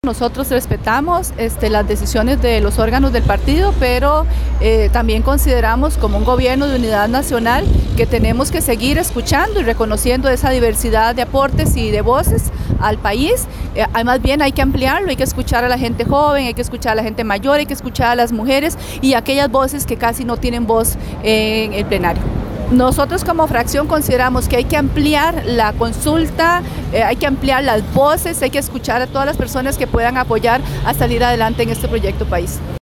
Nosotros respetamos las decisiones de los órganos del partido, pero también consideramos como un gobierno de unidad nacional que tenemos que seguir escuchando y reconociendo esa diversidad de aportes y de voces al país. Más bien hay que ampliarlo, hay que escuchar a la gente joven, hay que escuchar a la gente mayor, hay que escuchar a las mujeres y aquellas voces que casi no tienen voz en el plenario. Nosotros como fracción consideramos que hay que ampliar la consulta, hay que ampliar las voces, hay que escuchar a todas las personas que puedan apoyar a salir adelante en este proyecto país.